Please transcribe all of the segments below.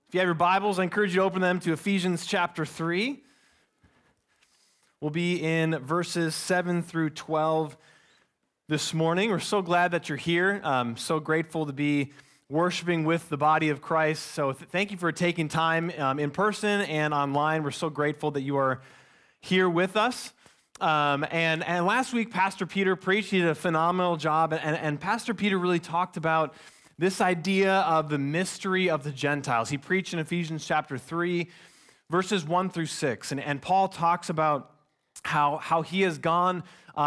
If you have your Bibles, I encourage you to open them to Ephesians chapter 3. We'll be in verses 7 through 12 this morning. We're so glad that you're here. So grateful to be worshiping with the body of Christ. So thank you for taking time in person and online. We're so grateful that you are here with us. And last week, Pastor Peter preached. He did a phenomenal job. And Pastor Peter really talked about this idea of the mystery of the Gentiles. He preached in Ephesians chapter 3, verses 1 through 6. And Paul talks about how he has gone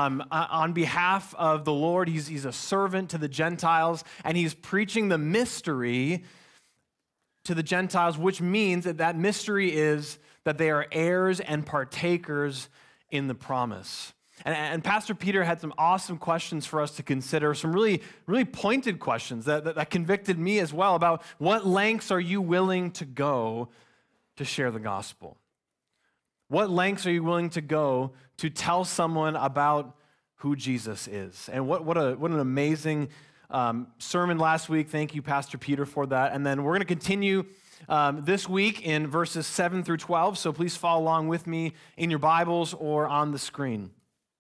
on behalf of the Lord. He's a servant to the Gentiles, and he's preaching the mystery to the Gentiles, which means that mystery is that they are heirs and partakers in the promise. And Pastor Peter had some awesome questions for us to consider, some really, really pointed questions that convicted me as well about what lengths are you willing to go to share the gospel? What lengths are you willing to go to tell someone about who Jesus is? And what an amazing sermon last week. Thank you, Pastor Peter, for that. And then we're going to continue this week in verses 7 through 12, so please follow along with me in your Bibles or on the screen.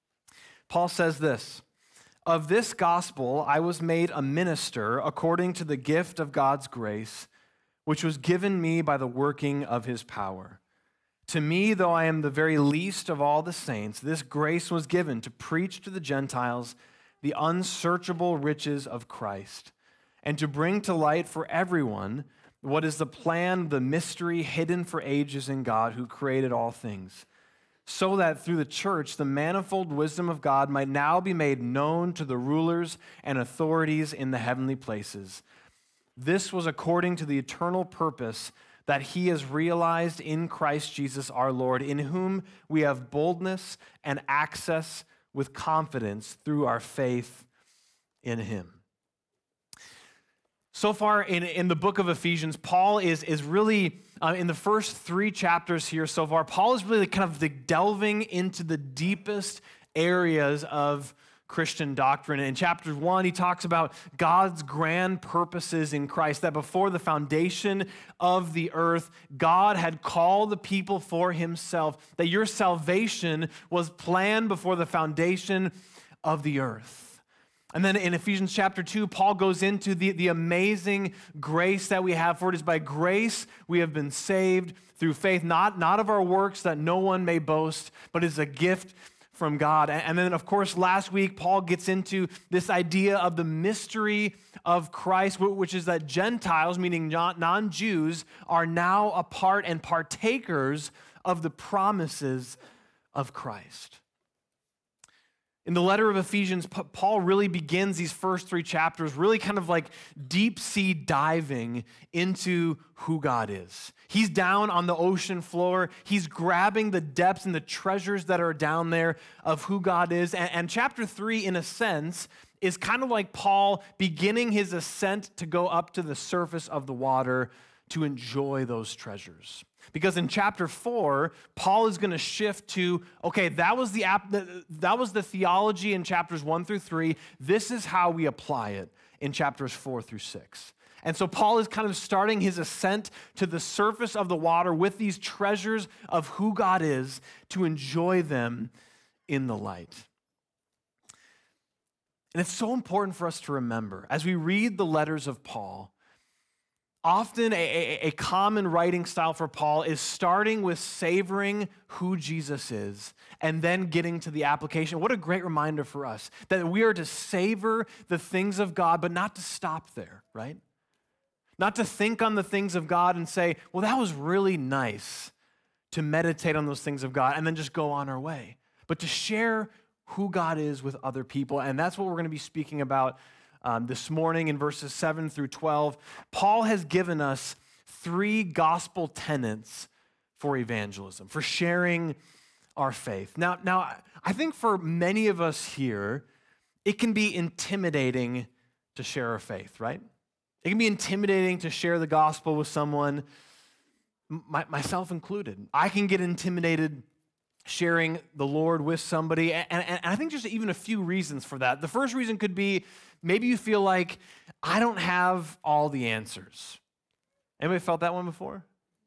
Paul says this, "Of this gospel I was made a minister according to the gift of God's grace, which was given me by the working of his power. To me, though I am the very least of all the saints, this grace was given to preach to the Gentiles the unsearchable riches of Christ, and to bring to light for everyone what is the plan, the mystery hidden for ages in God who created all things, so that through the church the manifold wisdom of God might now be made known to the rulers and authorities in the heavenly places. This was according to the eternal purpose that he has realized in Christ Jesus our Lord, in whom we have boldness and access with confidence through our faith in him." So far in the book of Ephesians, Paul is really, in the first 3 chapters here so far, Paul is really kind of delving into the deepest areas of Christian doctrine. In chapter 1, he talks about God's grand purposes in Christ, that before the foundation of the earth, God had called the people for himself, that your salvation was planned before the foundation of the earth. And then in Ephesians chapter 2, Paul goes into the amazing grace that we have, for it is by grace we have been saved through faith, not of our works, that no one may boast, but is a gift from God. And then, of course, last week, Paul gets into this idea of the mystery of Christ, which is that Gentiles, meaning non-Jews, are now a part and partakers of the promises of Christ. In the letter of Ephesians, Paul really begins these first 3 chapters really kind of like deep sea diving into who God is. He's down on the ocean floor. He's grabbing the depths and the treasures that are down there of who God is. And chapter 3, in a sense, is kind of like Paul beginning his ascent to go up to the surface of the water to enjoy those treasures. Because in chapter 4, Paul is going to shift to, okay, that was the theology in chapters 1 through 3. This is how we apply it in chapters 4 through 6. And so Paul is kind of starting his ascent to the surface of the water with these treasures of who God is to enjoy them in the light. And it's so important for us to remember, as we read the letters of Paul, often a common writing style for Paul is starting with savoring who Jesus is and then getting to the application. What a great reminder for us that we are to savor the things of God, but not to stop there, right? Not to think on the things of God and say, well, that was really nice to meditate on those things of God and then just go on our way, but to share who God is with other people. And that's what we're going to be speaking about this morning in verses 7 through 12. Paul has given us 3 gospel tenets for evangelism, for sharing our faith. Now, I think for many of us here, it can be intimidating to share our faith, right? It can be intimidating to share the gospel with someone, myself included. I can get intimidated sharing the Lord with somebody, and I think there's even a few reasons for that. The first reason could be maybe you feel like I don't have all the answers. Anybody felt that one before?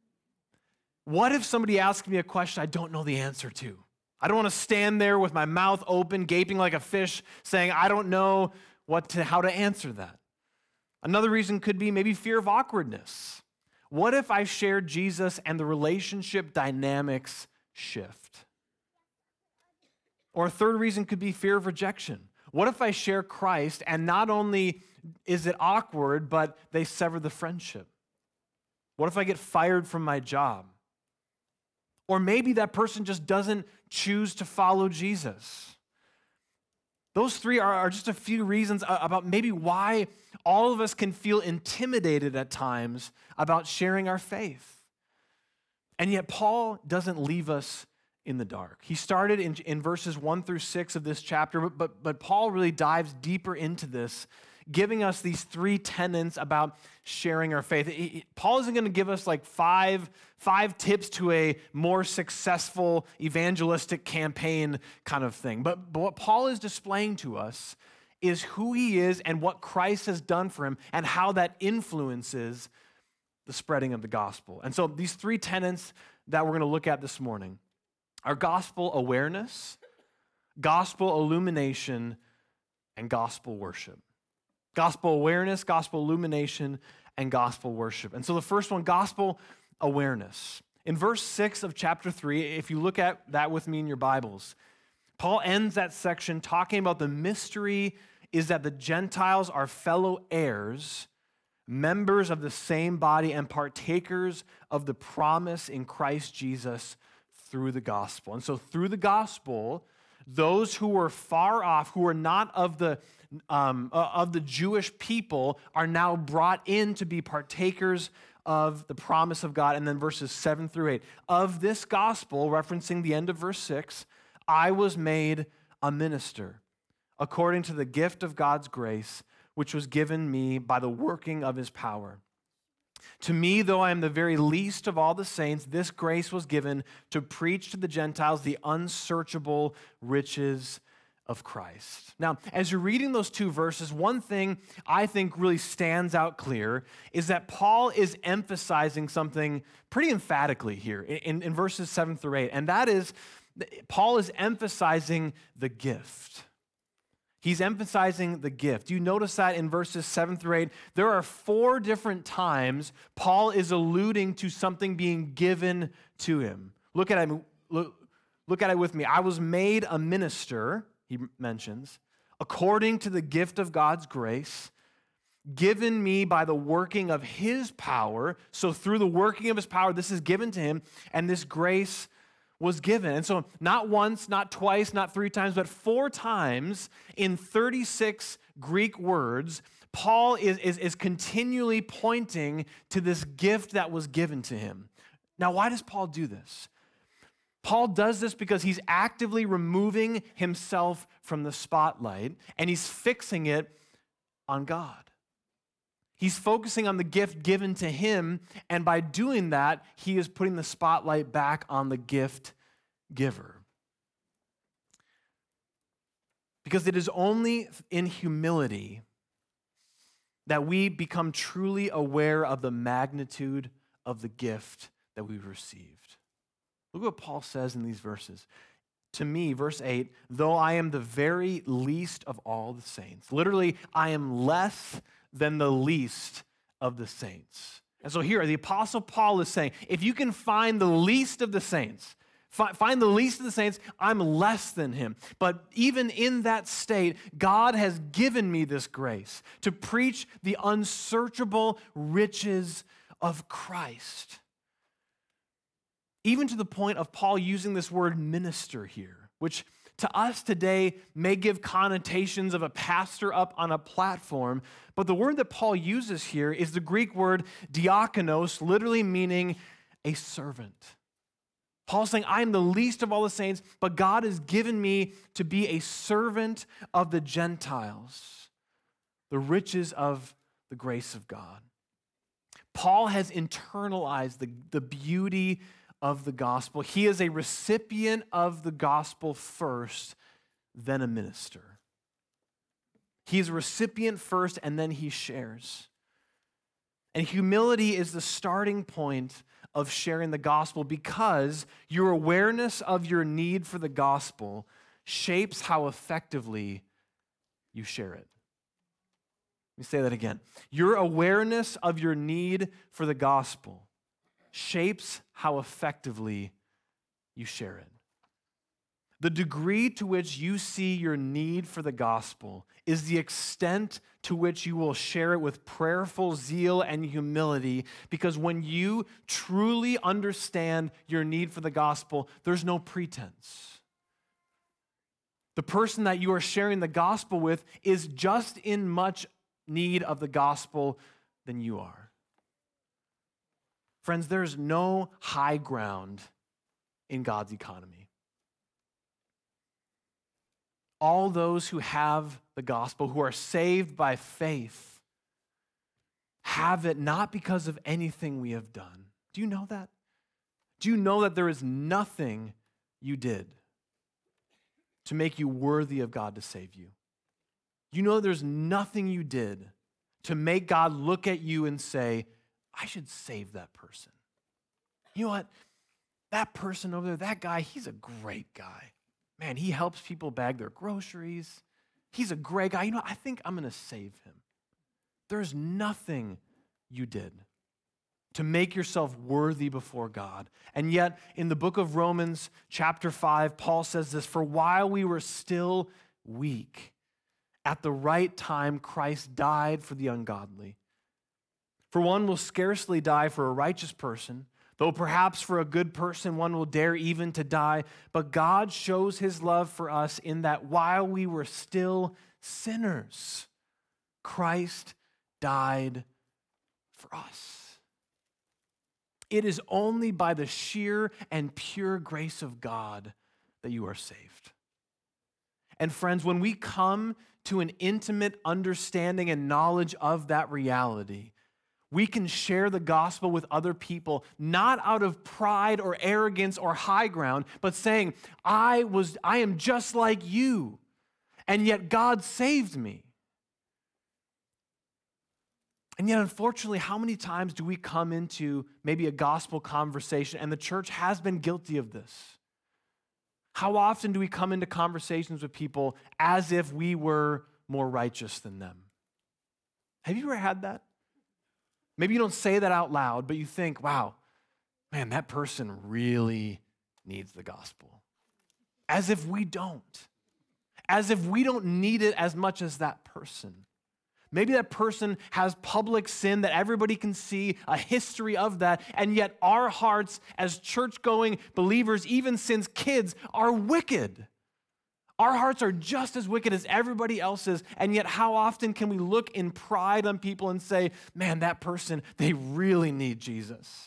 What if somebody asks me a question I don't know the answer to? I don't want to stand there with my mouth open, gaping like a fish, saying, I don't know how to answer that. Another reason could be maybe fear of awkwardness. What if I shared Jesus and the relationship dynamics shift? Or a third reason could be fear of rejection. What if I share Christ and not only is it awkward, but they sever the friendship? What if I get fired from my job? Or maybe that person just doesn't choose to follow Jesus. Those three are just a few reasons about maybe why all of us can feel intimidated at times about sharing our faith. And yet Paul doesn't leave us in the dark. He started in verses 1 through 6 of this chapter, but Paul really dives deeper into this, giving us these three tenets about sharing our faith. Paul isn't going to give us like five tips to a more successful evangelistic campaign kind of thing. But what Paul is displaying to us is who he is and what Christ has done for him and how that influences the spreading of the gospel. And so these three tenets that we're going to look at this morning are gospel awareness, gospel illumination, and gospel worship. Gospel awareness, gospel illumination, and gospel worship. And so the first one, gospel awareness. In verse 6 of chapter 3, if you look at that with me in your Bibles, Paul ends that section talking about the mystery is that the Gentiles are fellow heirs, members of the same body, and partakers of the promise in Christ Jesus through the gospel. And so through the gospel, those who were far off, who were not of the Jewish people, are now brought in to be partakers of the promise of God. And then verses 7 through 8. Of this gospel, referencing the end of verse 6, I was made a minister according to the gift of God's grace, which was given me by the working of his power. To me, though I am the very least of all the saints, this grace was given to preach to the Gentiles the unsearchable riches of Christ. Now, as you're reading those two verses, one thing I think really stands out clear is that Paul is emphasizing something pretty emphatically here in verses 7 through 8, and that is Paul is emphasizing the gift. He's emphasizing the gift. You notice that in verses 7 through 8, there are 4 different times Paul is alluding to something being given to him. Look at it with me. I was made a minister, he mentions, according to the gift of God's grace, given me by the working of his power. So through the working of his power, this is given to him, and this grace was given. And so not once, not twice, not 3 times, but 4 times in 36 Greek words, Paul is continually pointing to this gift that was given to him. Now, why does Paul do this? Paul does this because he's actively removing himself from the spotlight, and he's fixing it on God. He's focusing on the gift given to him, and by doing that, he is putting the spotlight back on the gift giver. Because it is only in humility that we become truly aware of the magnitude of the gift that we've received. Look what Paul says in these verses. To me, verse 8, though I am the very least of all the saints. Literally, I am less than the least of the saints. And so here, the Apostle Paul is saying, if you can find the least of the saints, find the least of the saints, I'm less than him. But even in that state, God has given me this grace to preach the unsearchable riches of Christ. Even to the point of Paul using this word minister here, which to us today may give connotations of a pastor up on a platform, but the word that Paul uses here is the Greek word diakonos, literally meaning a servant. Paul's saying, I am the least of all the saints, but God has given me to be a servant of the Gentiles, the riches of the grace of God. Paul has internalized the beauty of the gospel. He is a recipient of the gospel first, then a minister. He is a recipient first, and then he shares. And humility is the starting point of sharing the gospel because your awareness of your need for the gospel shapes how effectively you share it. Let me say that again. Your awareness of your need for the gospel shapes how effectively you share it. The degree to which you see your need for the gospel is the extent to which you will share it with prayerful zeal and humility, because when you truly understand your need for the gospel, there's no pretense. The person that you are sharing the gospel with is just in much need of the gospel than you are. Friends, there's no high ground in God's economy. All those who have the gospel, who are saved by faith, have it not because of anything we have done. Do you know that? Do you know that there is nothing you did to make you worthy of God to save you? You know there's nothing you did to make God look at you and say, I should save that person. You know what? That person over there, that guy, he's a great guy. Man, he helps people bag their groceries. He's a great guy. You know, I think I'm going to save him. There's nothing you did to make yourself worthy before God. And yet, in the book of Romans, chapter 5, Paul says this, for while we were still weak, at the right time, Christ died for the ungodly. For one will scarcely die for a righteous person, though perhaps for a good person one will dare even to die. But God shows his love for us in that while we were still sinners, Christ died for us. It is only by the sheer and pure grace of God that you are saved. And friends, when we come to an intimate understanding and knowledge of that reality, we can share the gospel with other people, not out of pride or arrogance or high ground, but saying, I am just like you, and yet God saved me. And yet, unfortunately, how many times do we come into maybe a gospel conversation, and the church has been guilty of this? How often do we come into conversations with people as if we were more righteous than them? Have you ever had that? Maybe you don't say that out loud, but you think, wow, man, that person really needs the gospel. As if we don't. As if we don't need it as much as that person. Maybe that person has public sin that everybody can see, a history of that, and yet our hearts as church-going believers, even since kids, are wicked. Our hearts are just as wicked as everybody else's, and yet how often can we look in pride on people and say, man, that person, they really need Jesus.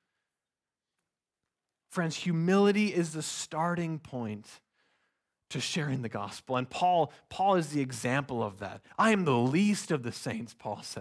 Friends, humility is the starting point to sharing the gospel. And Paul is the example of that. I am the least of the saints, Paul says.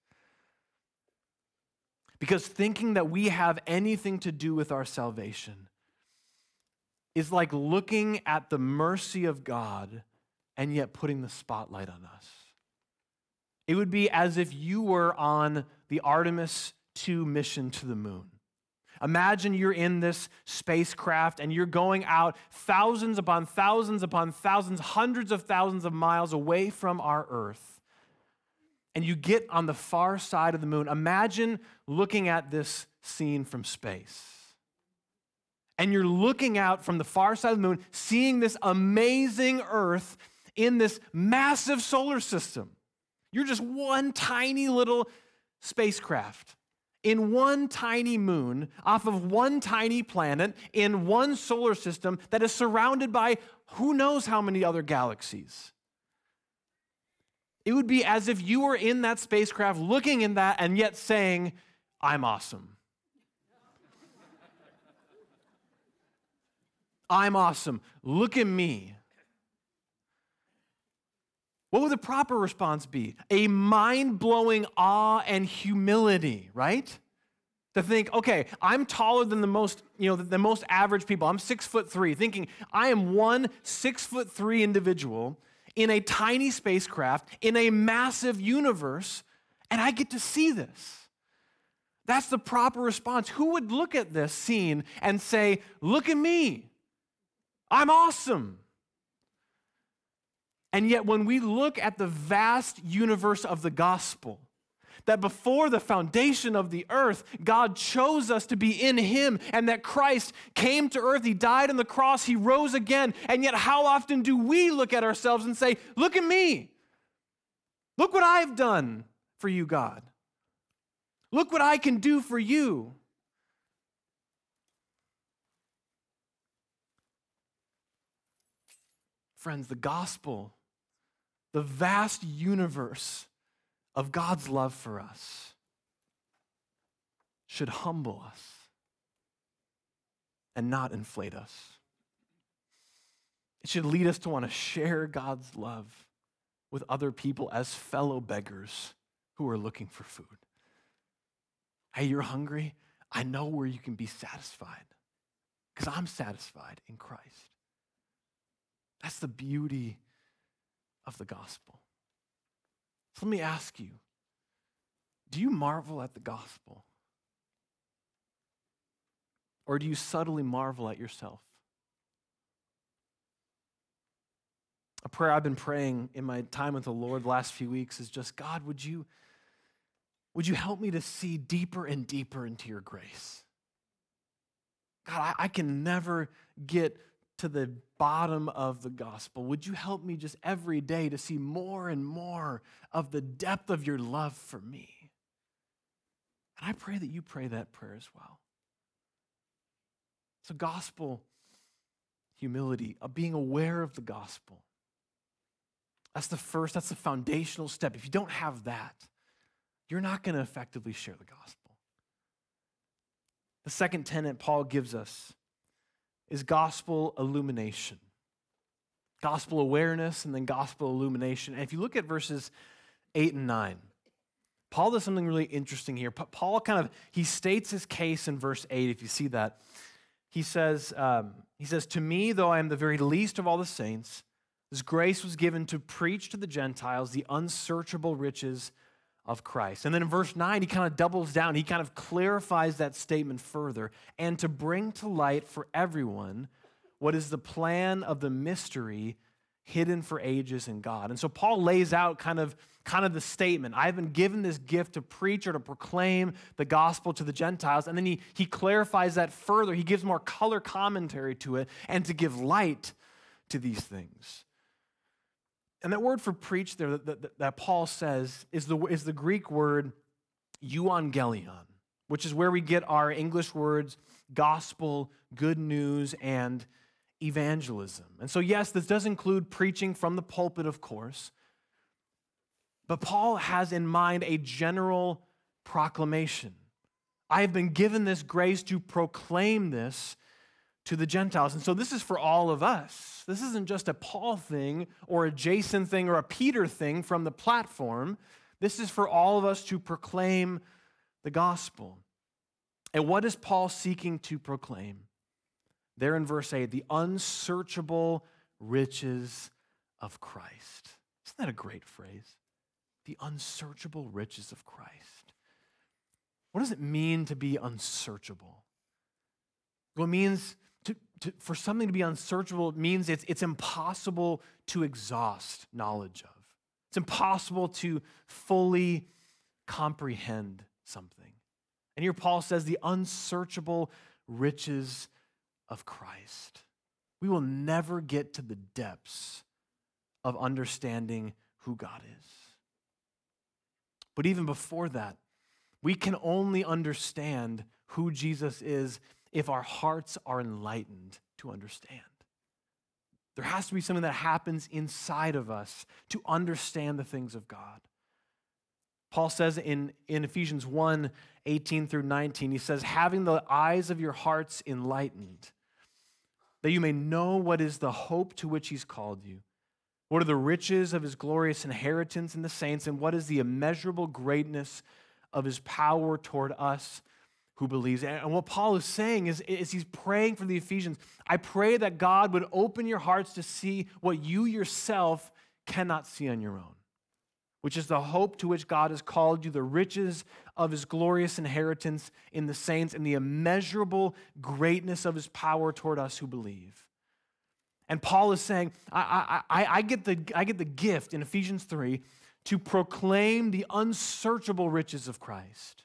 Because thinking that we have anything to do with our salvation is like looking at the mercy of God and yet putting the spotlight on us. It would be as if you were on the Artemis II mission to the moon. Imagine you're in this spacecraft and you're going out thousands upon thousands upon thousands, hundreds of thousands of miles away from our Earth. And you get on the far side of the moon. Imagine looking at this scene from space. And you're looking out from the far side of the moon, seeing this amazing Earth in this massive solar system. You're just one tiny little spacecraft in one tiny moon, off of one tiny planet, in one solar system that is surrounded by who knows how many other galaxies. It would be as if you were in that spacecraft looking in that and yet saying, I'm awesome. I'm awesome. Look at me. What would the proper response be? A mind-blowing awe and humility, right? To think, okay, I'm taller than the most average people. I'm 6'3", thinking I am one 6'3" individual in a tiny spacecraft in a massive universe, and I get to see this. That's the proper response. Who would look at this scene and say, look at me, I'm awesome? And yet when we look at the vast universe of the gospel, that before the foundation of the earth, God chose us to be in him, and that Christ came to earth, he died on the cross, he rose again, and yet how often do we look at ourselves and say, look at me, look what I've done for you, God. Look what I can do for you. Friends, the gospel, the vast universe of God's love for us should humble us and not inflate us. It should lead us to want to share God's love with other people as fellow beggars who are looking for food. Hey, you're hungry? I know where you can be satisfied because I'm satisfied in Christ. That's the beauty of the gospel. So let me ask you, do you marvel at the gospel? Or do you subtly marvel at yourself? A prayer I've been praying in my time with the Lord the last few weeks is just, God, would you help me to see deeper and deeper into your grace? God, I can never get to the bottom of the gospel. Would you help me just every day to see more and more of the depth of your love for me? And I pray that you pray that prayer as well. So gospel humility, of being aware of the gospel. That's the foundational step. If you don't have that, you're not going to effectively share the gospel. The second tenet Paul gives us is gospel illumination. Gospel awareness and then gospel illumination. And if you look at verses 8 and 9, Paul does something really interesting here. Paul he states his case in verse 8, if you see that. He says, to me, though I am the very least of all the saints, this grace was given to preach to the Gentiles the unsearchable riches of Christ. And then in verse 9, he kind of doubles down. He kind of clarifies that statement further. And to bring to light for everyone what is the plan of the mystery hidden for ages in God. And so Paul lays out kind of the statement. I've been given this gift to preach or to proclaim the gospel to the Gentiles. And then he clarifies that further. He gives more color commentary to it and to give light to these things. And that word for preach there that Paul says is the Greek word euangelion, which is where we get our English words gospel, good news, and evangelism. And so yes, this does include preaching from the pulpit, of course, but Paul has in mind a general proclamation. I have been given this grace to proclaim this to the Gentiles. And so this is for all of us. This isn't just a Paul thing or a Jason thing or a Peter thing from the platform. This is for all of us to proclaim the gospel. And what is Paul seeking to proclaim? There in verse 8, the unsearchable riches of Christ. Isn't that a great phrase? The unsearchable riches of Christ. What does it mean to be unsearchable? Well, it means for something to be unsearchable, it means it's impossible to exhaust knowledge of. It's impossible to fully comprehend something. And here Paul says the unsearchable riches of Christ. We will never get to the depths of understanding who God is. But even before that, we can only understand who Jesus is if our hearts are enlightened to understand. There has to be something that happens inside of us to understand the things of God. Paul says in Ephesians 1, 18 through 19, he says, having the eyes of your hearts enlightened, that you may know what is the hope to which he's called you, what are the riches of his glorious inheritance in the saints, and what is the immeasurable greatness of his power toward us who believes. And what Paul is saying is he's praying for the Ephesians. I pray that God would open your hearts to see what you yourself cannot see on your own. which is the hope to which God has called you, the riches of his glorious inheritance in the saints, and the immeasurable greatness of his power toward us who believe. And Paul is saying, I get the gift in Ephesians 3 to proclaim the unsearchable riches of Christ.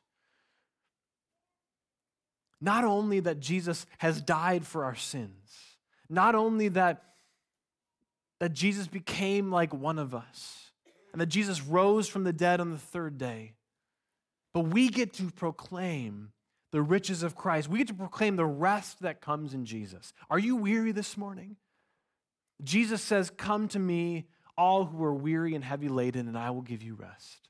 Not only that Jesus has died for our sins, not only that Jesus became like one of us, and that Jesus rose from the dead on the third day, but we get to proclaim the riches of Christ. We get to proclaim the rest that comes in Jesus. Are you weary this morning? Jesus says, "Come to me, all who are weary and heavy laden, and I will give you rest."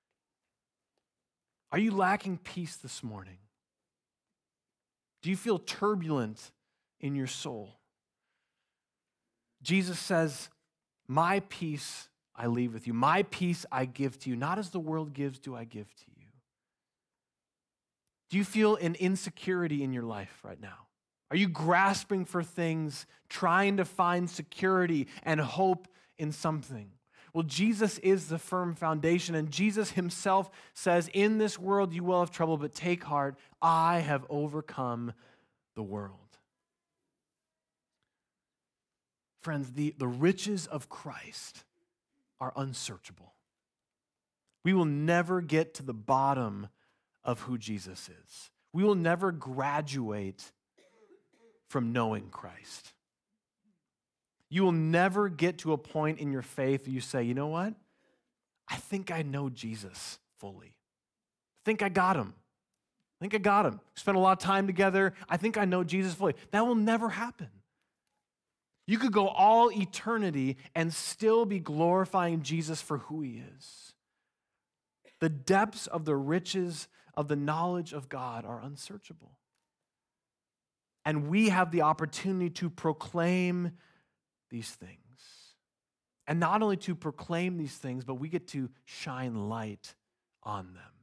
Are you lacking peace this morning? Do you feel turbulent in your soul? Jesus says, "My peace I leave with you. My peace I give to you. Not as the world gives do I give to you." Do you feel an insecurity in your life right now? Are you grasping for things, trying to find security and hope in something? Well, Jesus is the firm foundation, and Jesus himself says, "In this world you will have trouble, but take heart, I have overcome the world." Friends, the riches of Christ are unsearchable. We will never get to the bottom of who Jesus is. We will never graduate from knowing Christ. You will never get to a point in your faith where you say, "You know what? I think I know Jesus fully. I think I got him. I think I got him. Spent a lot of time together. I think I know Jesus fully." That will never happen. You could go all eternity and still be glorifying Jesus for who he is. The depths of the riches of the knowledge of God are unsearchable. And we have the opportunity to proclaim these things. And not only to proclaim these things, but we get to shine light on them.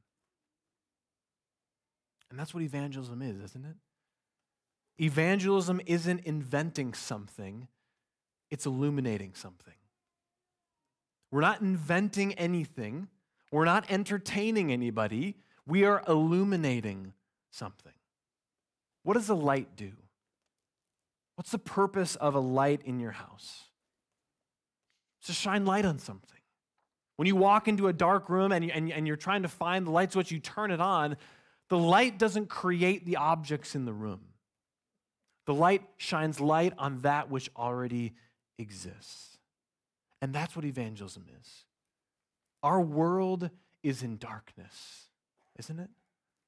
And that's what evangelism is, isn't it? Evangelism isn't inventing something. It's illuminating something. We're not inventing anything. We're not entertaining anybody. We are illuminating something. What does a light do? What's the purpose of a light in your house? It's to shine light on something. When you walk into a dark room and you're trying to find the light switch, you turn it on, the light doesn't create the objects in the room. The light shines light on that which already exists. And that's what evangelism is. Our world is in darkness, isn't it?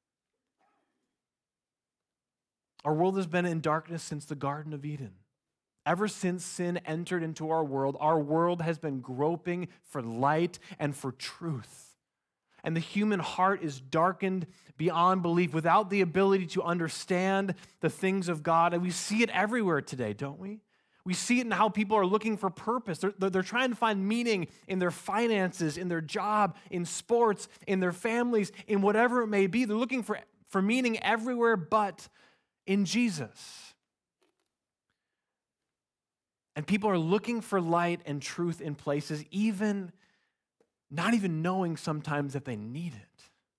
Our world has been in darkness since the Garden of Eden. Ever since sin entered into our world has been groping for light and for truth. And the human heart is darkened beyond belief, without the ability to understand the things of God. And we see it everywhere today, don't we? We see it in how people are looking for purpose. They're trying to find meaning in their finances, in their job, in sports, in their families, in whatever it may be. They're looking for meaning everywhere but in Jesus. And people are looking for light and truth in places, not even knowing sometimes that they need it.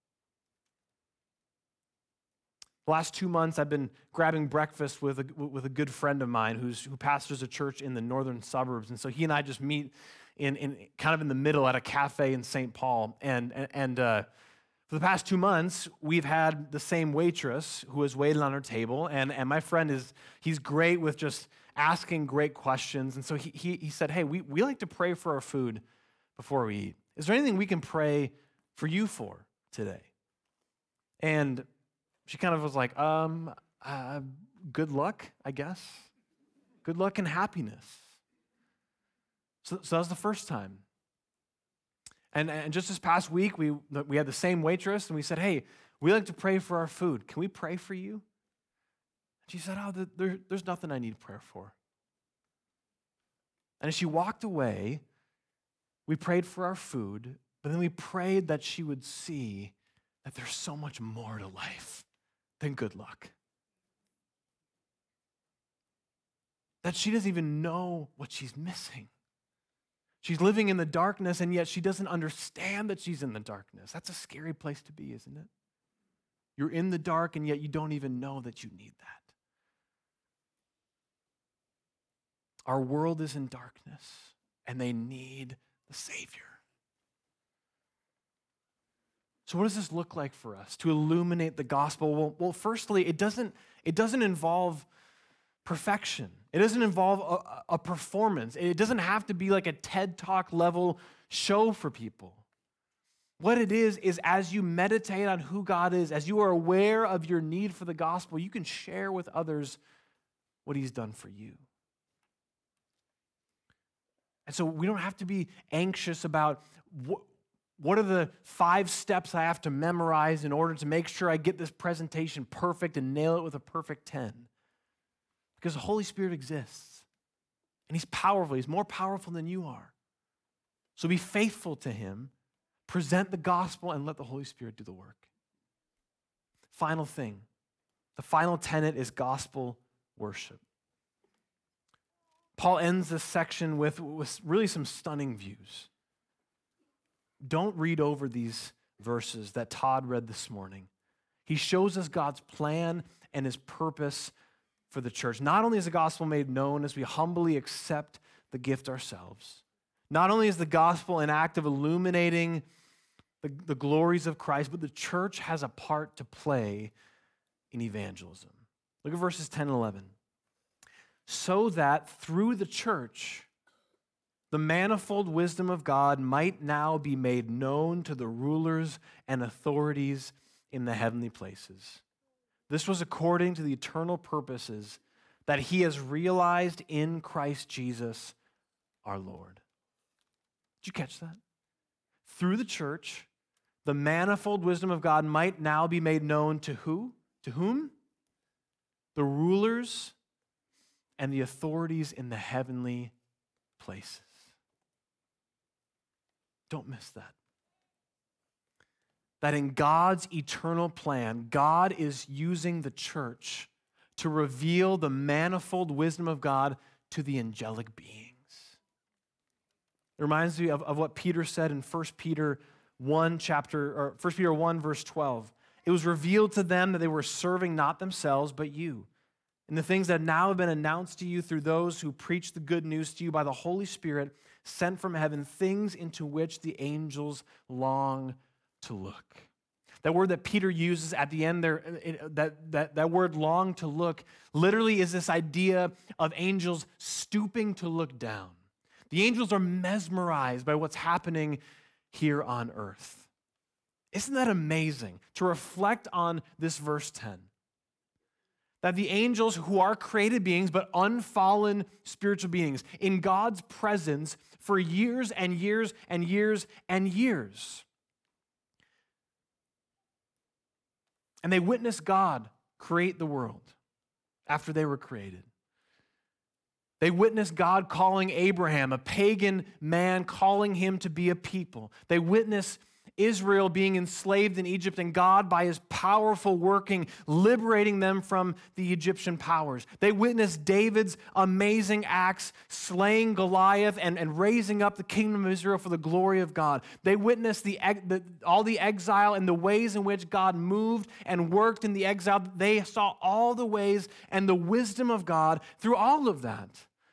The last 2 months, I've been grabbing breakfast with a good friend of mine who pastors a church in the northern suburbs, and so he and I just meet in kind of in the middle at a cafe in St. Paul. And for the past 2 months, we've had the same waitress who has waited on our table, and my friend he's great with just asking great questions, and so he said, "Hey, we like to pray for our food before we eat. Is there anything we can pray for you for today?" And she kind of was like, good luck, I guess. Good luck and happiness. So that was the first time. And just this past week, we had the same waitress, and we said, "Hey, we like to pray for our food. Can we pray for you?" And she said, "Oh, there's nothing I need prayer for." And as she walked away, we prayed for our food, but then we prayed that she would see that there's so much more to life than good luck. That she doesn't even know what she's missing. She's living in the darkness, and yet she doesn't understand that she's in the darkness. That's a scary place to be, isn't it? You're in the dark, and yet you don't even know that you need that. Our world is in darkness, and they need the Savior. So what does this look like for us to illuminate the gospel? Well, firstly, it doesn't involve perfection. It doesn't involve a performance. It doesn't have to be like a TED Talk level show for people. What it is as you meditate on who God is, as you are aware of your need for the gospel, you can share with others what he's done for you. And so we don't have to be anxious about what are the 5 steps I have to memorize in order to make sure I get this presentation perfect and nail it with a perfect 10. Because the Holy Spirit exists. And he's powerful. He's more powerful than you are. So be faithful to him, present the gospel, and let the Holy Spirit do the work. Final thing. The final tenet is gospel worship. Paul ends this section with really some stunning views. Don't read over these verses that Todd read this morning. He shows us God's plan and his purpose for the church. Not only is the gospel made known as we humbly accept the gift ourselves, not only is the gospel an act of illuminating the glories of Christ, but the church has a part to play in evangelism. Look at verses 10 and 11. So that through the church, the manifold wisdom of God might now be made known to the rulers and authorities in the heavenly places. This was according to the eternal purposes that he has realized in Christ Jesus our Lord. Did you catch that? Through the church, the manifold wisdom of God might now be made known to who? To whom? The rulers and the authorities in the heavenly places. Don't miss that. That in God's eternal plan, God is using the church to reveal the manifold wisdom of God to the angelic beings. It reminds me of what Peter said in 1 Peter 1 verse 12. It was revealed to them that they were serving not themselves, but you. And the things that now have been announced to you through those who preach the good news to you by the Holy Spirit sent from heaven, things into which the angels long to look. That word that Peter uses at the end there, that word long to look, literally is this idea of angels stooping to look down. The angels are mesmerized by what's happening here on earth. Isn't that amazing to reflect on this verse 10? That the angels, who are created beings but unfallen spiritual beings, in God's presence for years and years and years and years. And they witnessed God create the world after they were created. They witnessed God calling Abraham, a pagan man, calling him to be a people. They witnessed Israel being enslaved in Egypt, and God, by his powerful working, liberating them from the Egyptian powers. They witnessed David's amazing acts, slaying Goliath and raising up the kingdom of Israel for the glory of God. They witnessed all the exile and the ways in which God moved and worked in the exile. They saw all the ways and the wisdom of God through all of that.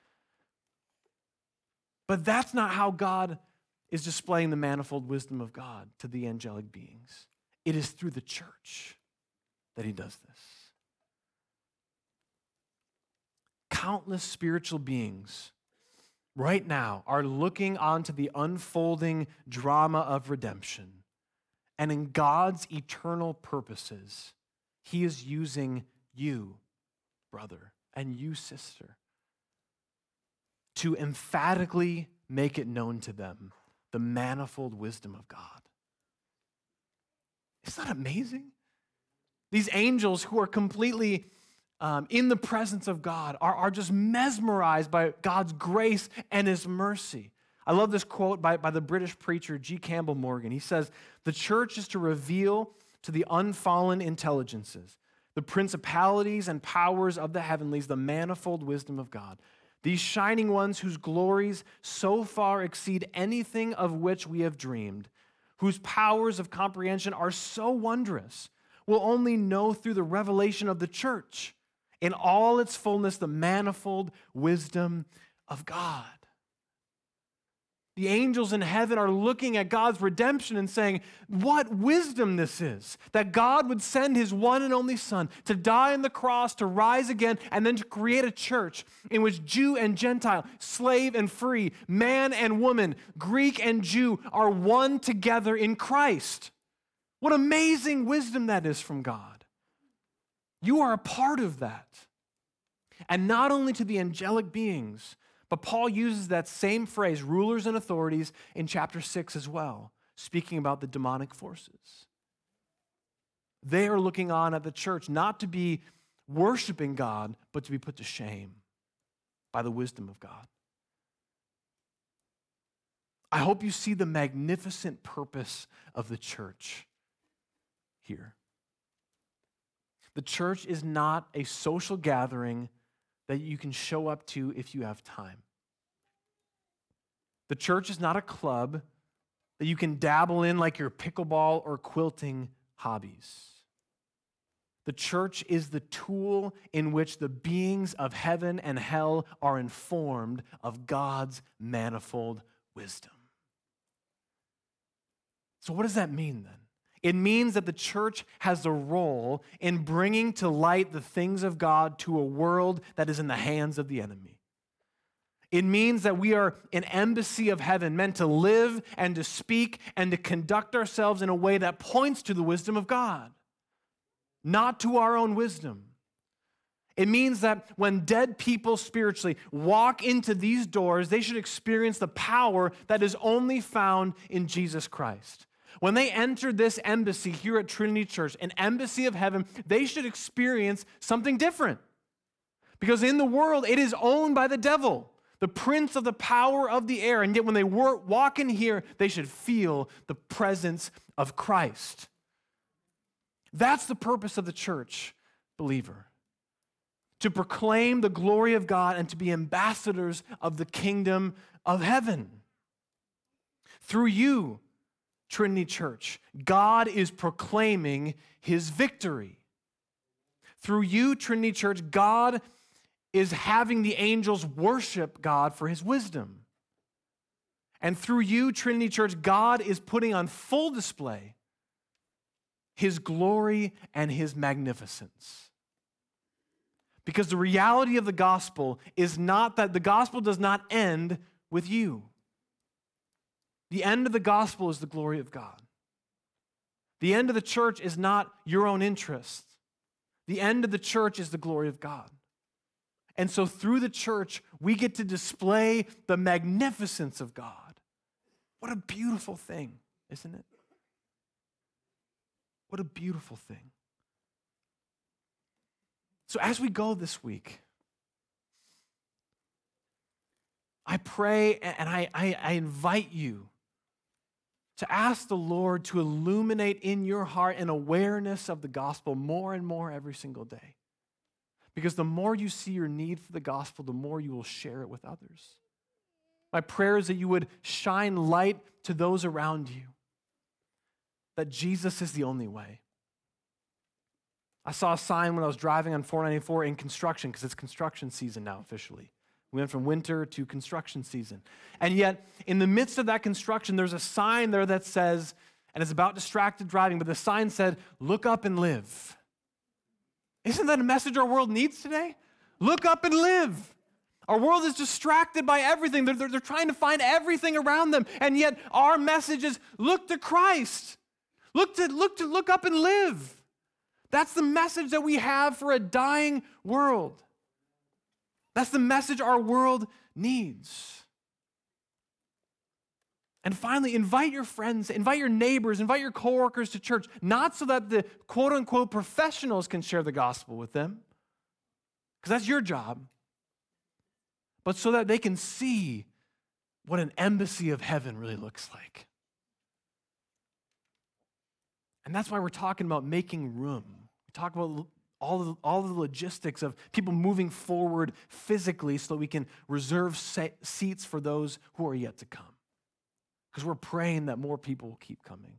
But that's not how God is displaying the manifold wisdom of God to the angelic beings. It is through the church that he does this. Countless spiritual beings right now are looking onto the unfolding drama of redemption. And in God's eternal purposes, he is using you, brother, and you, sister, to emphatically make it known to them the manifold wisdom of God. Isn't that amazing? These angels who are completely in the presence of God are just mesmerized by God's grace and his mercy. I love this quote by the British preacher G. Campbell Morgan. He says, "The church is to reveal to the unfallen intelligences, the principalities and powers of the heavenlies, the manifold wisdom of God. These shining ones whose glories so far exceed anything of which we have dreamed, whose powers of comprehension are so wondrous, will only know through the revelation of the church, in all its fullness, the manifold wisdom of God. The angels in heaven are looking at God's redemption and saying, what wisdom this is, that God would send his one and only Son to die on the cross, to rise again, and then to create a church in which Jew and Gentile, slave and free, man and woman, Greek and Jew are one together in Christ. What amazing wisdom that is from God. You are a part of that. And not only to the angelic beings, but Paul uses that same phrase, rulers and authorities, in chapter 6 as well, speaking about the demonic forces. They are looking on at the church not to be worshiping God, but to be put to shame by the wisdom of God. I hope you see the magnificent purpose of the church here. The church is not a social gathering that you can show up to if you have time. The church is not a club that you can dabble in like your pickleball or quilting hobbies. The church is the tool in which the beings of heaven and hell are informed of God's manifold wisdom. So what does that mean then? It means that the church has a role in bringing to light the things of God to a world that is in the hands of the enemy. It means that we are an embassy of heaven, meant to live and to speak and to conduct ourselves in a way that points to the wisdom of God, not to our own wisdom. It means that when dead people spiritually walk into these doors, they should experience the power that is only found in Jesus Christ. When they enter this embassy here at Trinity Church, an embassy of heaven, they should experience something different. Because in the world, it is owned by the devil, the prince of the power of the air. And yet when they walk in here, they should feel the presence of Christ. That's the purpose of the church, believer. To proclaim the glory of God and to be ambassadors of the kingdom of heaven. Through you, Trinity Church, God is proclaiming his victory. Through you, Trinity Church, God is having the angels worship God for his wisdom. And through you, Trinity Church, God is putting on full display his glory and his magnificence. Because the reality of the gospel is not that the gospel does not end with you. The end of the gospel is the glory of God. The end of the church is not your own interest. The end of the church is the glory of God. And so through the church, we get to display the magnificence of God. What a beautiful thing, isn't it? What a beautiful thing. So as we go this week, I pray and I invite you to ask the Lord to illuminate in your heart an awareness of the gospel more and more every single day. Because the more you see your need for the gospel, the more you will share it with others. My prayer is that you would shine light to those around you, that Jesus is the only way. I saw a sign when I was driving on 494 in construction, because it's construction season now officially. We went from winter to construction season. And yet, in the midst of that construction, there's a sign there that says, and it's about distracted driving, but the sign said, "Look up and live." Isn't that a message our world needs today? Look up and live. Our world is distracted by everything. They're trying to find everything around them. And yet, our message is, look to Christ. Look up and live. That's the message that we have for a dying world. That's the message our world needs. And finally, invite your friends, invite your neighbors, invite your coworkers to church, not so that the quote-unquote professionals can share the gospel with them, because that's your job, but so that they can see what an embassy of heaven really looks like. And that's why we're talking about making room. We talk about all the logistics of people moving forward physically so that we can reserve seats for those who are yet to come. Because we're praying that more people will keep coming.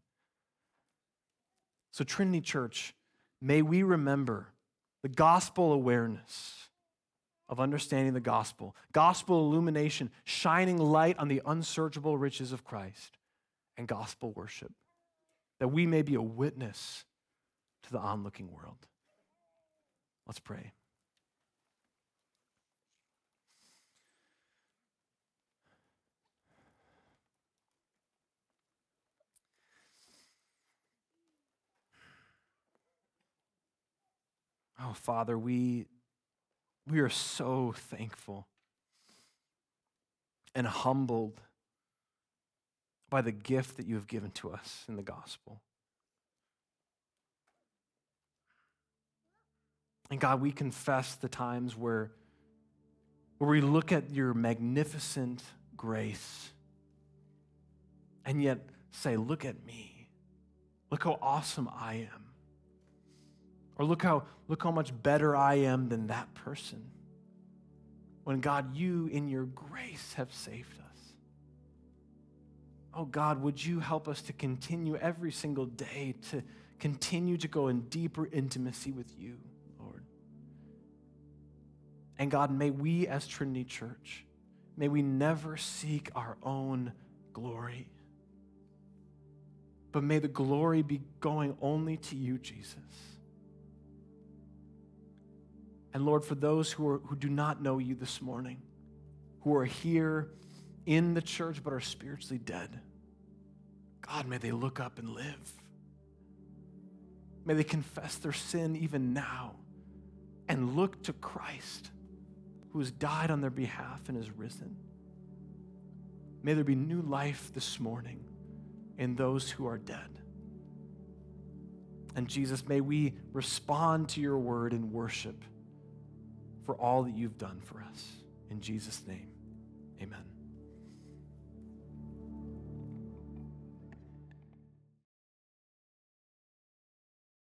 So Trinity Church, may we remember the gospel awareness of understanding the gospel illumination, shining light on the unsearchable riches of Christ, and gospel worship, that we may be a witness to the onlooking world. Let's pray. Oh, Father, we are so thankful and humbled by the gift that you have given to us in the gospel. And God, we confess the times where we look at your magnificent grace and yet say, look at me. Look how awesome I am. Or look how much better I am than that person. When God, you in your grace have saved us. Oh God, would you help us to continue every single day to continue to go in deeper intimacy with you, Lord. And God, may we as Trinity Church, may we never seek our own glory, but may the glory be going only to you, Jesus. And Lord, for those who do not know you this morning, who are here in the church but are spiritually dead, God, may they look up and live. May they confess their sin even now and look to Christ, who has died on their behalf and is risen. May there be new life this morning in those who are dead. And Jesus, may we respond to your word in worship for all that you've done for us. In Jesus' name, amen.